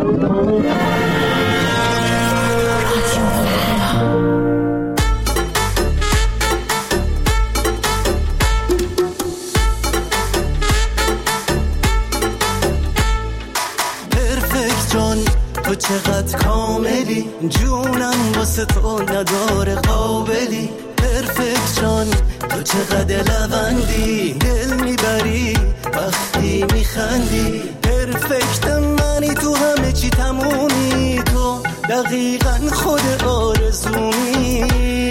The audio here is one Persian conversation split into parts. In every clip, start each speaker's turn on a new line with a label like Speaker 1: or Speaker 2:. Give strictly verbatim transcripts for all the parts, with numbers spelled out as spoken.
Speaker 1: تو چقدر کاملی، جونم واسه تو نداره قابلی. پرفکت جان تو چقدر لوندی، دل میبری وقتی میخندی. پرفکت منی، تو همه چی تمومی، تو دقیقا خود آرزومی.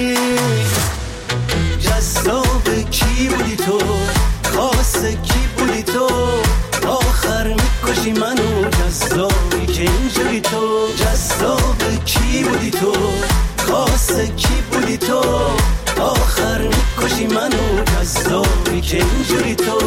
Speaker 1: جذاب کی بودی تو، خاص کی بودی تو، آخر میکشی منو جذابی که اینجوری تو. جذاب کی بودی تو، خاص کی بودی تو، آخر میکشی منو جذابی که اینجوری تو.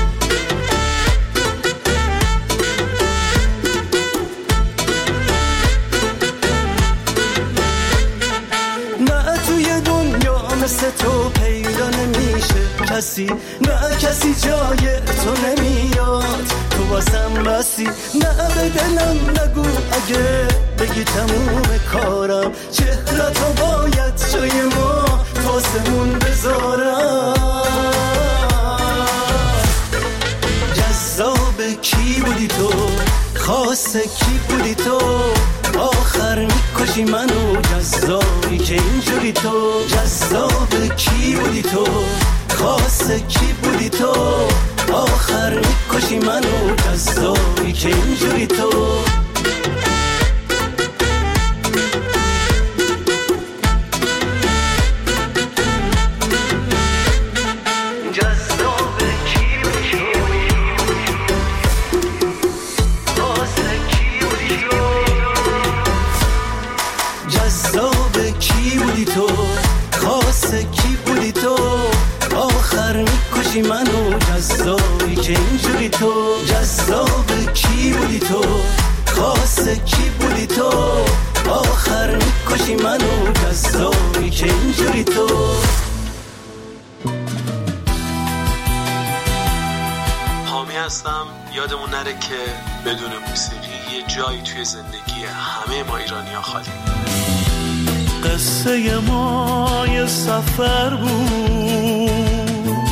Speaker 1: نه توی دنیا مثل تو پیدا نمیشه کسی، نه کسی جای تو نمیاد، تو واسم بسی. نه به دلم نگو اگه بگی تموم کارم، چهرتو باید جای ما واسمون بذارم. جذاب کی بودی تو، خاص کی بودی تو، آخر میکشی منو جذابی که اینجوری تو. جذاب کی بودی تو، خاص کی بودی تو، آخر میکشی منو جذابی که اینجوری تو. منو جذابی که اینجوری تو. جذاب کی بودی تو، خاص کی بودی تو، آخر میکشی منو جذابی که اینجوری تو.
Speaker 2: حامی هستم. یادمون نره که بدون موسیقی یه جایی توی زندگی همه ما ایرانی‌ها خالی.
Speaker 3: قصه ما یه سفر بود،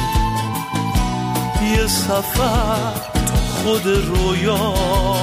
Speaker 3: یه سفر تو خود رویا.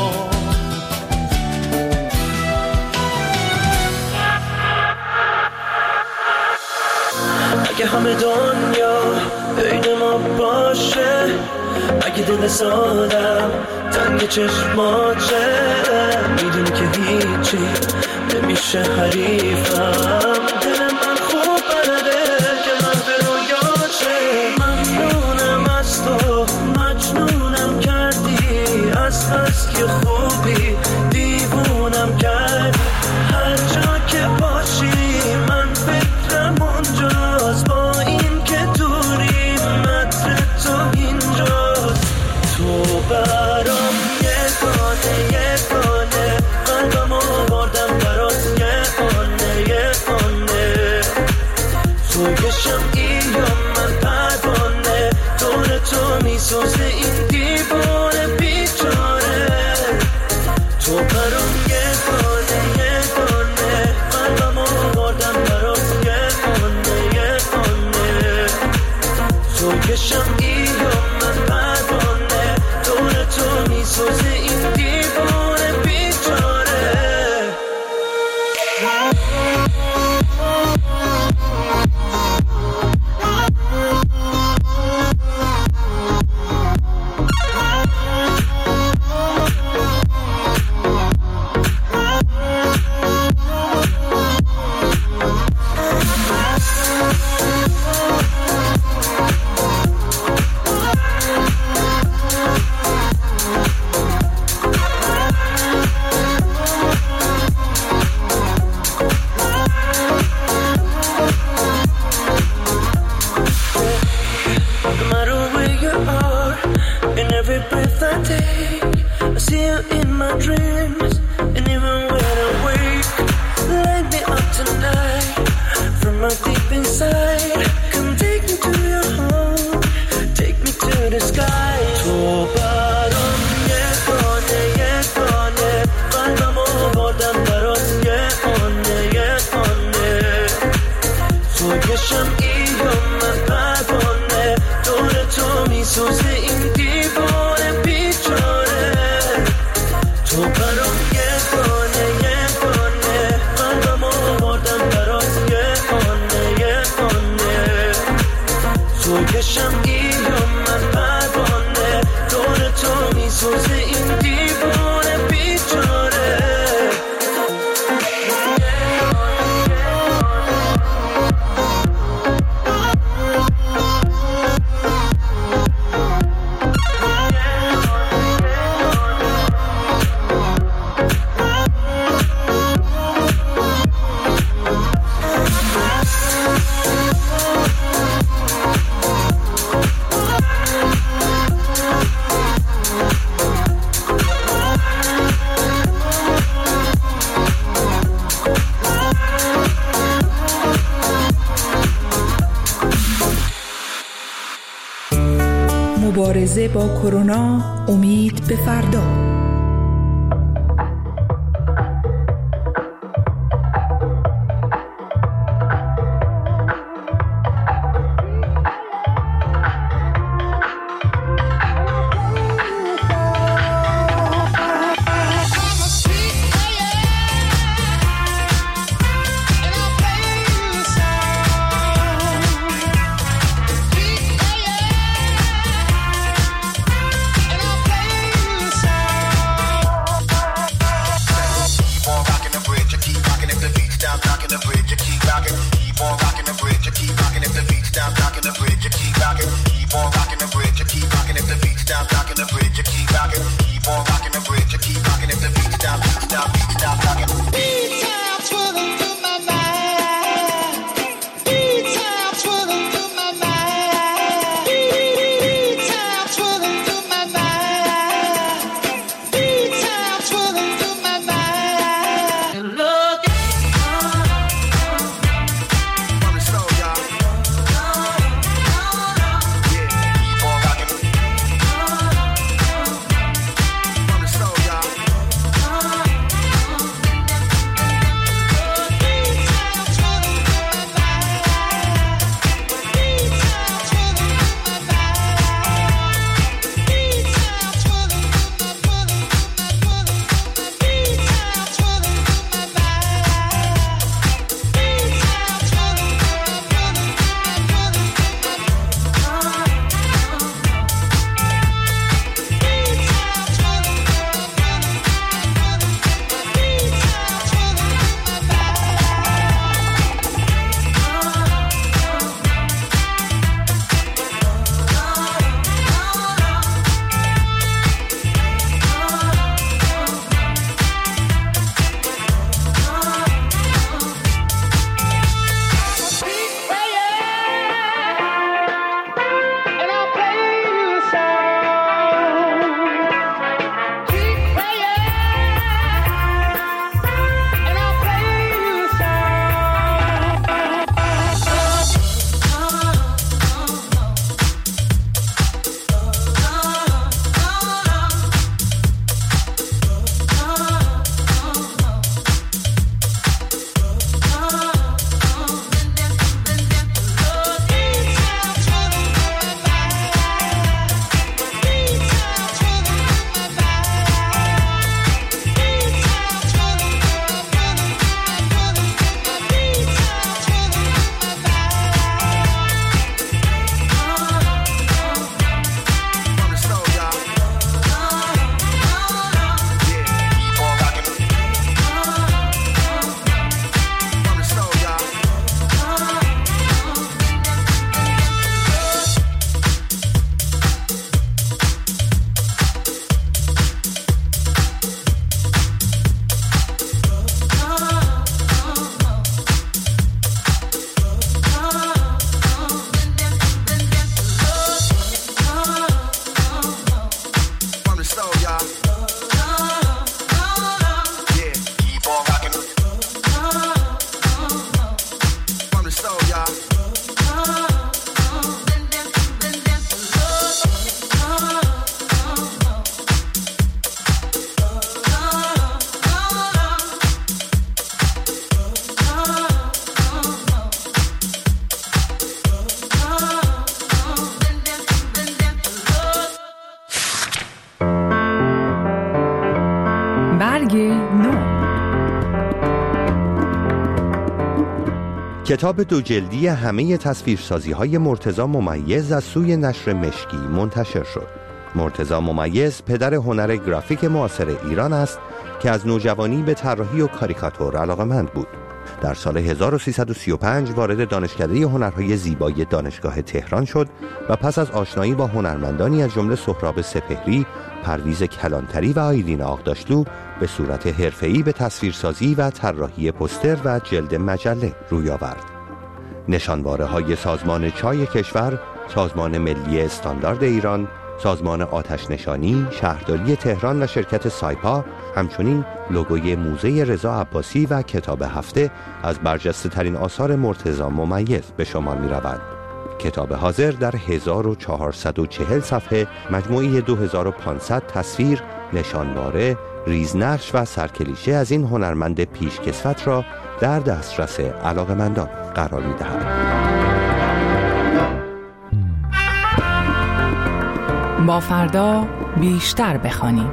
Speaker 4: اگه همه دنیا بین ما باشه، اگه دل سادم تنگ چشماته، میدونی که هیچی نمیشه حریفم. دل من خوب بلده که من به رویاشه. ممنونم از تو، مجنونم کردی، از بس که خوبی دیوونم کردی. هر جا که باشی من فکرم اونجاست، با این که دوری متر تو اینجاست. تو برام یه گانه یه گانه، قلبم آوردم برات یه خانه یه خانه. تو یه شمعی یا من پروانه، دور تو میسوزه این دیوانه بیچاره. تو برام یه گانه یه گانه، قلبم آوردم برات یه خانه یه خانه. تو یه شمعی یا من پروانه، دور تو میسوزه این دیوانه بیچاره. شمعی من پروانه دور تو میسوزه این دیوانه بیچاره تو برام یه بانه یه بانه قلبم آوردم برات یه بانه یه بانه تو یه شمعی من پروانه دور تو میسوزه این دیوانه بیچاره
Speaker 5: مبارزه با کرونا، امید به فردا.
Speaker 6: And I'll play you the song.
Speaker 5: برگ نو.
Speaker 6: کتاب دو جلدی همه تصویرسازی‌های مرتضی ممیز از سوی نشر مشکی منتشر شد. مرتضی ممیز پدر هنر گرافیک معاصر ایران است که از نوجوانی به طراحی و کاریکاتور علاقه‌مند بود. در سال هزار و سیصد و سی و پنج وارد دانشکده هنرهای زیبای دانشگاه تهران شد و پس از آشنایی با هنرمندانی از جمله سهراب سپهری، پرویز کلانتری و آیلین آغداشلو به صورت حرفه‌ای به تصویرسازی و طراحی پوستر و جلد مجله روی آورد. نشانواره‌های سازمان چای کشور، سازمان ملی استاندارد ایران، سازمان آتش نشانی، شهرداری تهران و شرکت سایپا، همچنین لوگوی موزه رضا عباسی و کتاب هفته از برجسته ترین آثار مرتضی ممیز به شمار می روند. کتاب حاضر در هزار و چهارصد و چهل صفحه مجموعه دو هزار و پانصد تصویر، نشانواره، ریزنقش و سرکلیشه از این هنرمند پیشکسوت را در دسترس علاقه‌مندان قرار می دهد.
Speaker 5: با فردا بیشتر بخوانیم.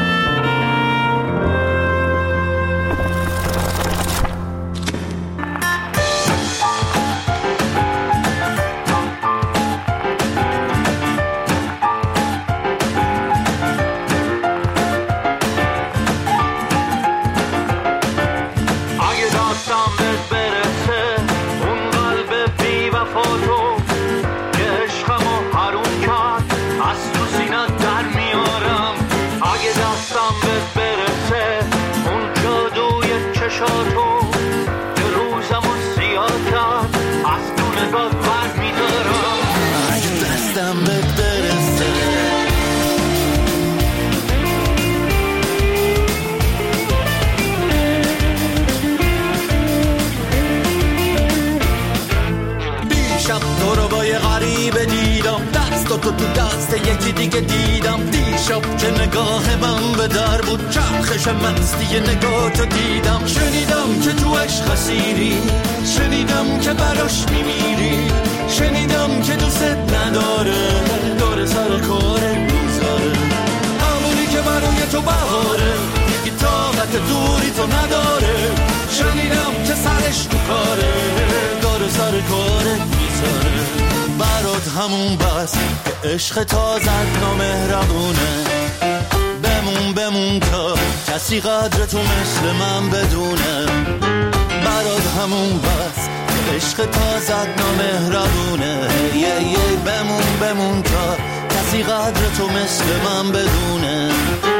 Speaker 1: تو تو دست یکی دیگه دیدم دیشب که نگاه من به در بود، چرخش مستی نگاه تو دیدم. شنیدم که تو عشق اسیری، شنیدم که براش میمیری، شنیدم که دوست نداره، داره سر کاره میذاره، همونی که برای تو بهاره، یکی طاقت دوری تو نداره. شنیدم که سرش تو کاره، داره سر کاره میذاره. برات همون بس که عشق تازت نامهربونه، بمون بمون تا کسی قدر تو مثل من بدونه. برات همون بس که عشق تازت نامهربونه، یه یه بمون بمون تا کسی قدر تو مثل من بدونه.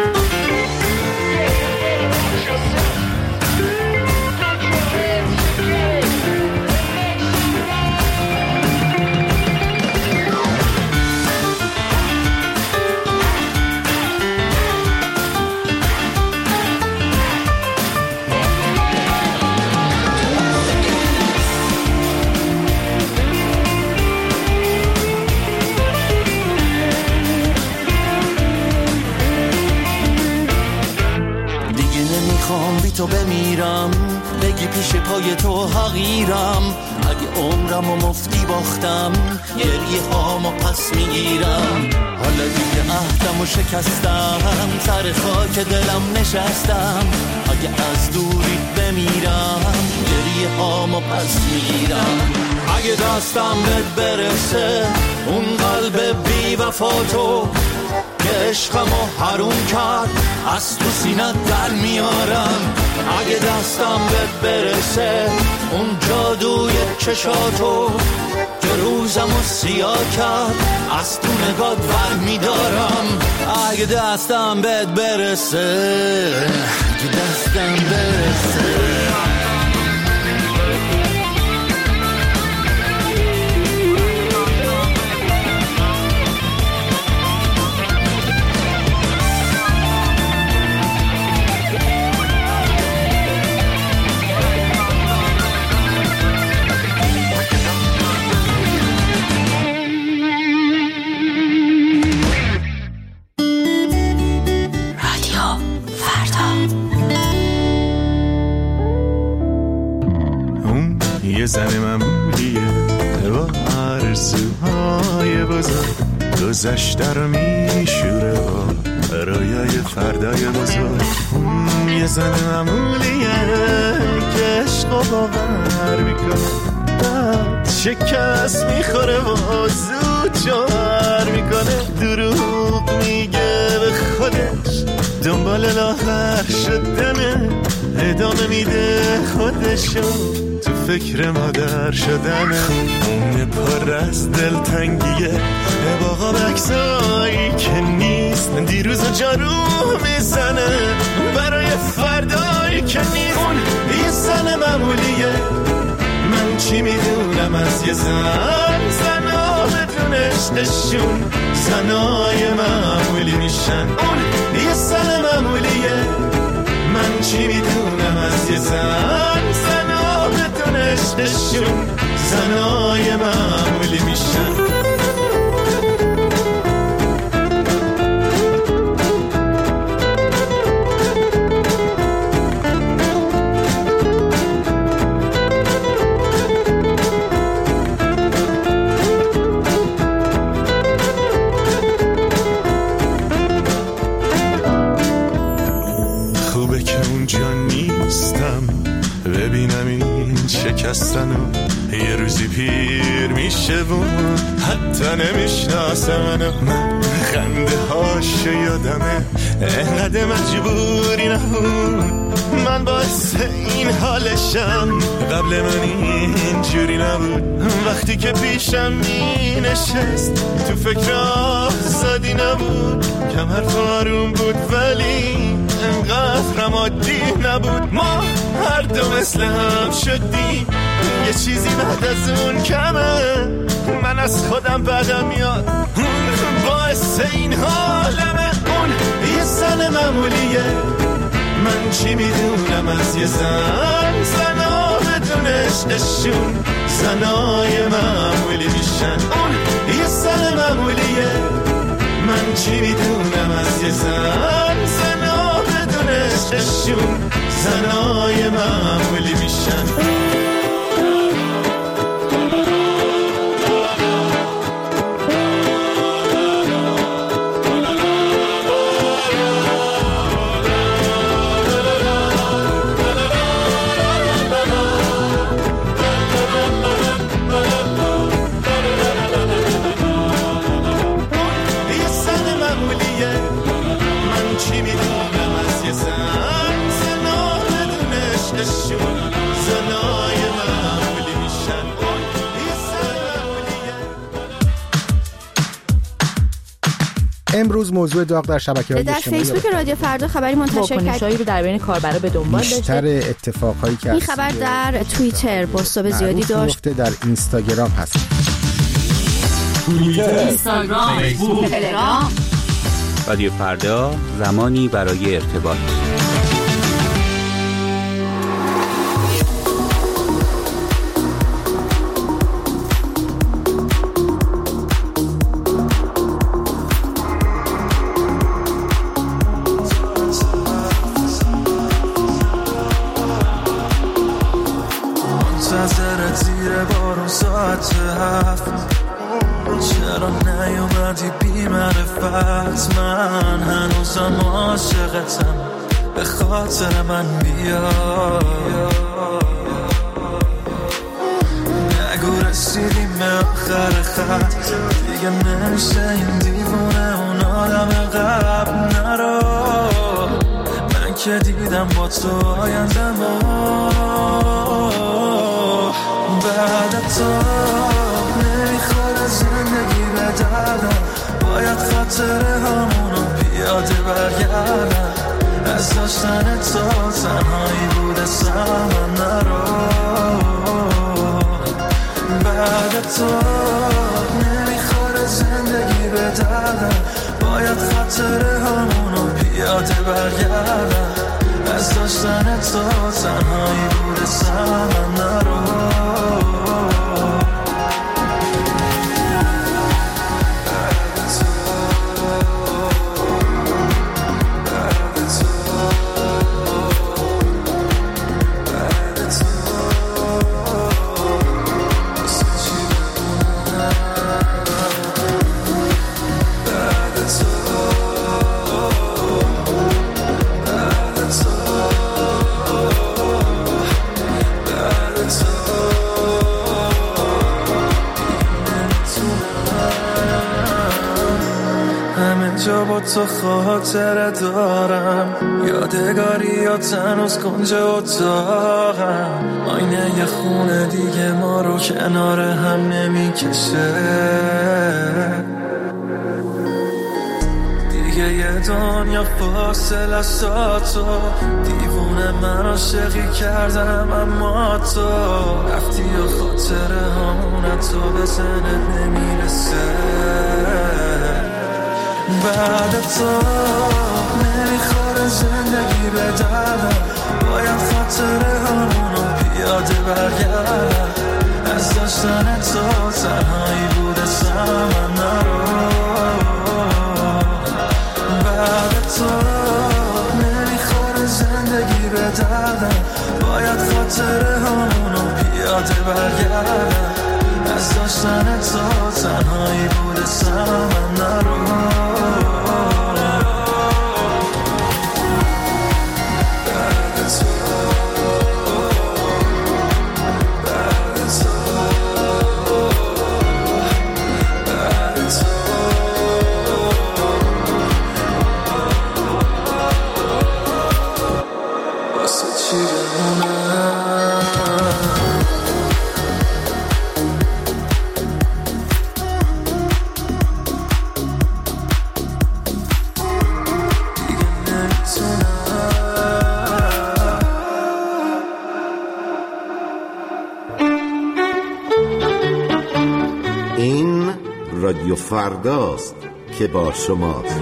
Speaker 1: تو بمیرم بگی پیش پای تو حقیرم، اگه عمرم و مفتی باختم گریه هامو پس میگیرم. حالا دیگه عهدم و شکستم، سر خاک دلم نشستم، اگه از دوری بمیرم گریه هامو پس میگیرم. اگه دستم بهت برسه اون قلب بی وفا تو که عشقمو حروم کرد، از تو سینه در میارم. اگه دستم بهت برسه اون جادوی چشاتو که روزمو سیاه کرد، از تو نگات ور میدارم. اگه دستم بهت برسه، اگه دستم برسه.
Speaker 3: زن معمولیه با آرزوهای بزرگ، گذشته رو میشوره و
Speaker 7: رویای فردای بزرگ. اون یه زن معمولیه که عشقو باور میکنه، بعد شکست میخوره و زود جوهر میکنه. دروغ میگه به خودش، دنبال لاغر شدنه، ادامه میده خودشو تو فکر مادر شدنه. اون پر از دلتنگیه باقا بکسایی که نیست، دیروز جارو میزنه برای فردایی که نیست. اون یه زن معمولیه، من چی میدونم از یه زن. زنا بدون عشقشون زنای معمولی میشن. اون یه زن معمولیه، من چی میدونم از یه زن. زنا بدون عشقشون زنای معمولی میشن. شکستنو یه روزی پیر میشه و حتی نمیشناسه منو. من خنده هاشو یادمه، انقدر مجبوری نبود. من باعث این حالشم، قبل من اینجوری نبود. وقتی که پیشم می نشست تو فکر آزادی نبود. کم حرف آروم بود ولی انقدر عادی نبود. ما هر دو مثل هم شدیم، یه چیزی بعد از اون کمه. من از خودم بدم میاد، باعث این حالمه. اون یه زن معمولیه، من چی میدونم از یه زن. زنا بدون عشقشون زنای معمولی میشن. اون یه زن معمولیه، من چی میدونم از یه زن. زنا بدون عشقشون زنای معمولی میشن.
Speaker 8: امروز موضوع داغ در شبکه‌های اجتماعی
Speaker 9: در فیسبوک رادیو فردا خبری منتشر کرد.
Speaker 5: رو در بین کاربرا به دنبال داشته.
Speaker 8: بیشتر اتفاقایی که
Speaker 9: این خبر در توییتر پست‌های زیادی داشت.
Speaker 8: در اینستاگرام هست.
Speaker 5: توییتر، اینستاگرام، فیسبوک، تلگرام.
Speaker 10: رادیو فردا، زمانی برای ارتباط.
Speaker 4: چرا نیومدی بی معرفت؟ من هنوزم عاشقتم، به خاطر من بیا. نگو رسیدیم به آخر خط، دیگه نمیشه این دیوونه اون آدم قبل. نرو، من که دیدم با تو آینده ما بعد تو. نمیخوره زندگی به دردم، باید خاطره همونو پیاده برگردم. از داشتن تو تنهایی بوده سمن. نرو، بعد تو نمیخوره زندگی به دردم، باید خاطره همونو پیاده برگردم. از داشتن تو تنهایی بوده سمن. نرو، با تو خاطره دارم، یادگاریات هنوز کنج اتاقم، آینه یه خونه دیگه ما رو کنار هم نمیکشه، دیگه یه دنیا فاصله است تو، دیوونه من عاشقی کردم اما تو رفتی و خاطره همونه تو به ذهنت نمیرسه، بعد تو نمیخوره زندگی به دردم، باید خاطره همونو پیاده برگردم، از داشتن تو تنهایی بوده سمن نرو، بعد تو نمیخوره زندگی به دردم، باید خاطره همونو پیاده برگردم، از داشتن تو تنهایی بوده سمن نرو.
Speaker 11: رادیو فرداست که با شماست.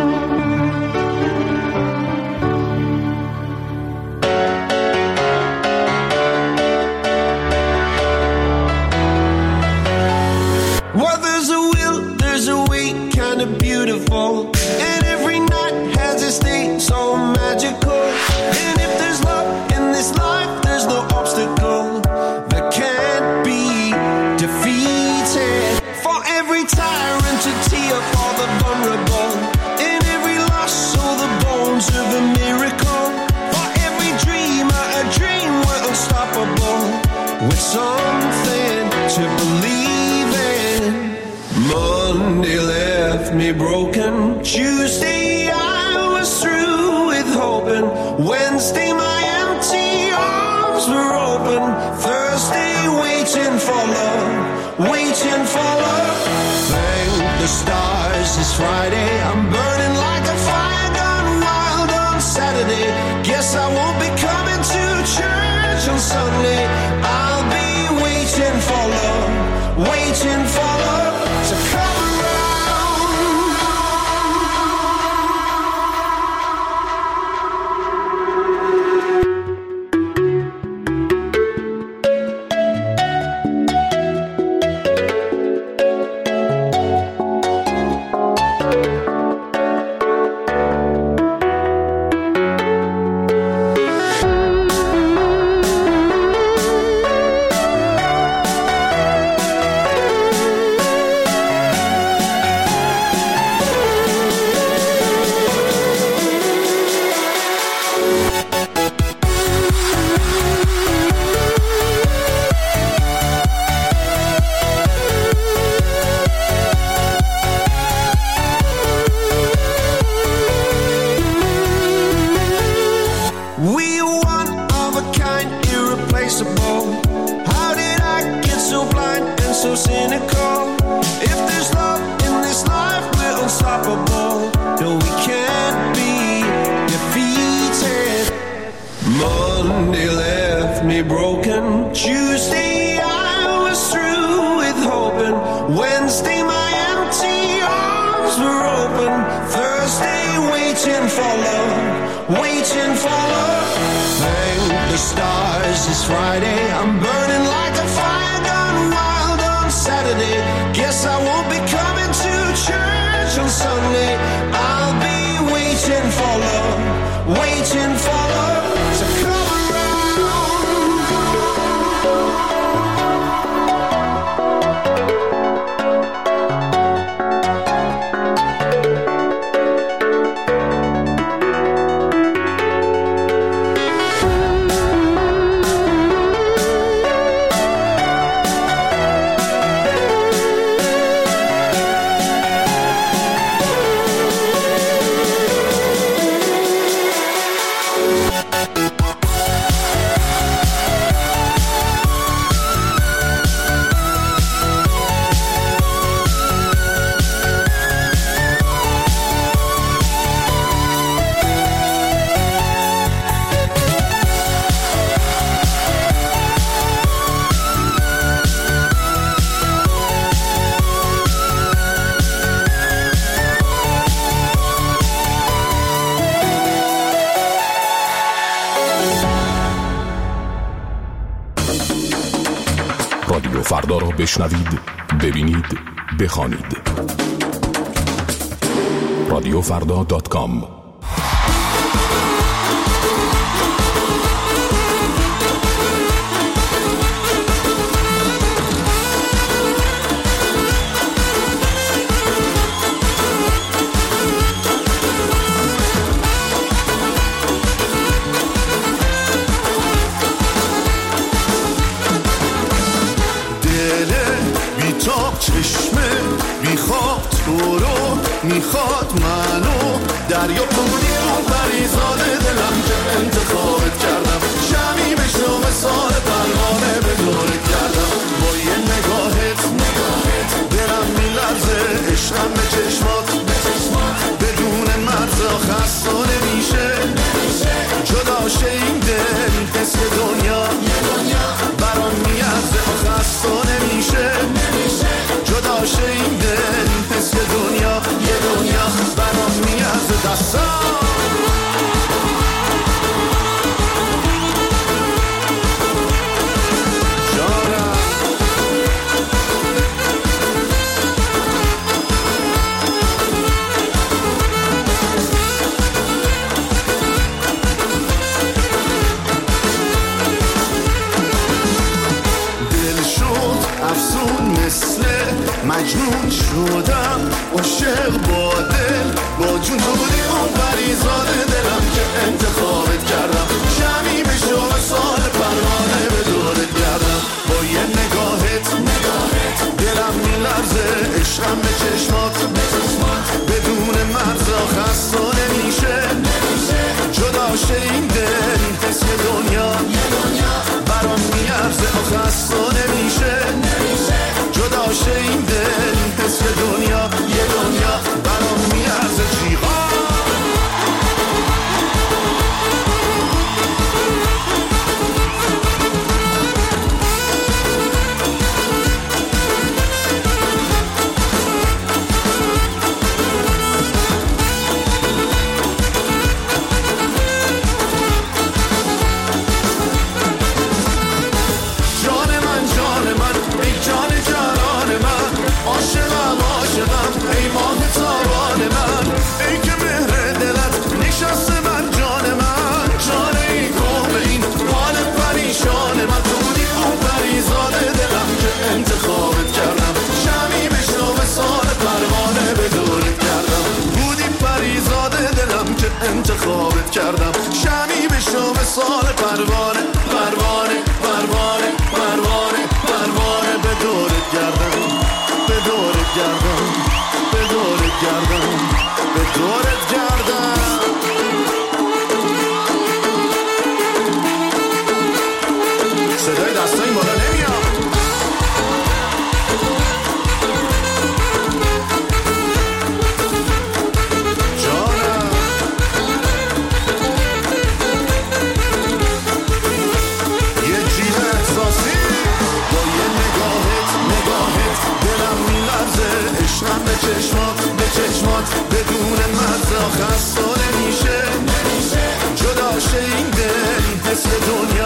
Speaker 1: Well, there's a will, there's a way, kind of beautiful, and every night has its day so magical, and if there's love in this life, there's no obstacle that can't be defeated. For every tyrant to tear for the vulnerable, in every loss, all the bones of a miracle. For every dreamer, a dream we're unstoppable, with something to believe in. Monday left me broken. Tuesday I was through with hoping. Wednesday my empty arms were open. Thursday waiting for love, waiting for love. Thank the stars, it's Friday. I'm burning like a fire gone wild on Saturday. Guess I won't be coming to church on Sunday. I'll be waiting for love, waiting for love to come around.
Speaker 12: رادیو فردا را بشنوید، ببینید، بخوانید. رادیو فردا دات کام.
Speaker 7: چشمه میخواد تو رو، میخواد منو، دریا پونی اون پریزاد دلم که انتخابت کردم، شمی بشو مثال پروانه به دورت کردم، با یه نگاهت نگاهت دلم میلرزه، عشقم به چشمات بدون مرزا خسته نمیشه، جدا شه این دل حس دنیا برام میارزه، خسته نمیشه، جدا شه این دل حس دنیا، یه دنیا برام میارزه. دستم مجنون شدم عاشق با دل، با جون تو بودی اون پریزاد دلم که انتخابت کردم، شمی بشو مثال پروانه به دورت گردم، با یه نگاهت نگاهت دلم میلرزه، عشقم به چشمات بدون مرزا خسته نمیشه، جدا شه این دل حس دنیا برام میارزه، خسته نمیشه، جدا شه این دل حس دنیا، یه دنیا برام میارزه. جیغا انتخابت کردم، شمی بشو مثال پروانه به دورت کردم، بودی پریزاد دلم که انتخابت کردم، شمی بشو مثال پروانه پروانه پروانه پروانه پروانه به دورت کردم، به دورت کردم، به دورت کردم، به دورت کردم. صدای دستای بالا نمیاد. عشقم به چشمات به چشمات بدون مرزا خسته نمیشه، جدا شه این دل حس دنیا